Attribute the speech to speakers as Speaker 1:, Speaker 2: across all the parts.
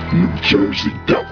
Speaker 1: New Jersey Devil.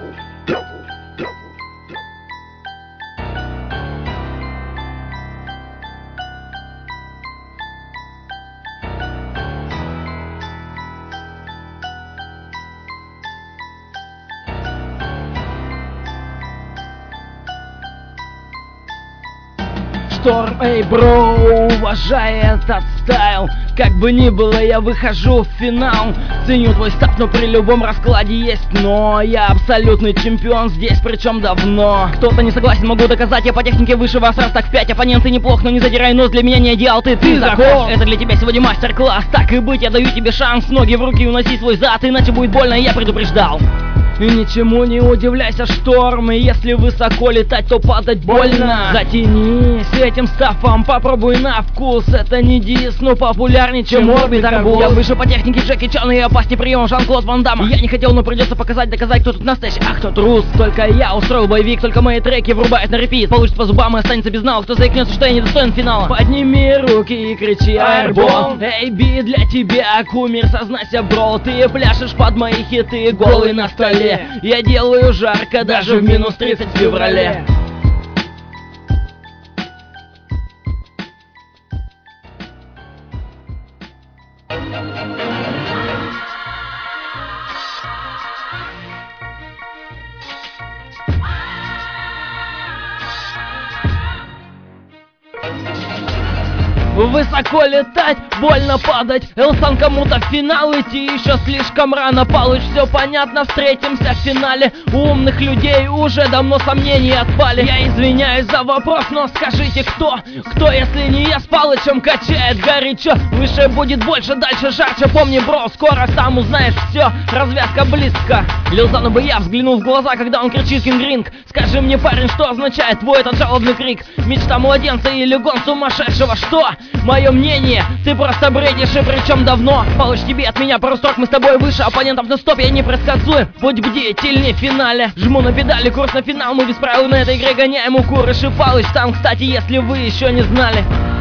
Speaker 2: Шторм, эй, бро, уважай этот стайл. Как бы ни было, я выхожу в финал. Ценю твой старт, но при любом раскладе есть но. Я абсолютный чемпион здесь, причем давно. Кто-то не согласен, могу доказать. Я по технике выше вас раз так в 5. Оппоненты неплох, но не задирай нос. Для меня не идеал, ты закон. Это для тебя сегодня мастер-класс. Так и быть, я даю тебе шанс. Ноги в руки, уноси свой зад, иначе будет больно, я предупреждал. И ничему не удивляйся, шторм. И если высоко летать, то падать больно. Затяни с этим стафом, попробуй на вкус. Это не дис, но популярнее, чем Орбит Арбуз. Я выше по технике Джеки Чана и опаснее прием Жан-Клод Ван Дамма. Я не хотел, но придется показать, доказать, кто тут настоящий, а кто трус. Только я устроил боевик, только мои треки врубают на репит. Получит по зубам и останется без навык, кто заикнется, что я недостоин финала. Подними руки и кричи Айрбол. Эй, би, для тебя кумир, сознайся, бро. Ты пляшешь под мои хиты, голый на столе. Я делаю жарко даже в минус 30 в феврале. Высоко летать, больно падать. Элсан кому-то в финал идти еще слишком рано. Получ, все понятно, встретимся в финале. У умных людей уже давно сомнения отпали. Я извиняюсь за вопрос, но скажите, кто, если не я, с Палычем качает горячо. Выше будет больше, дальше жарче. Помни, бро, скоро сам узнаешь все. Развязка близко. Лилзану бы я взглянул в глаза, когда он кричит Кингринг. Скажи мне, парень, что означает твой этот жалобный крик? Мечта младенца или гон сумасшедшего? Что? Мое мнение, ты просто бредишь, и причем давно. Получишь тебе от меня пару строк, мы с тобой выше оппонентов, но стоп, я не предсказуем. Будь бдительней в финале. Жму на педали, курс на финал, мы без правил на этой игре гоняем укурыш и Палыч там, кстати, если вы еще не знали.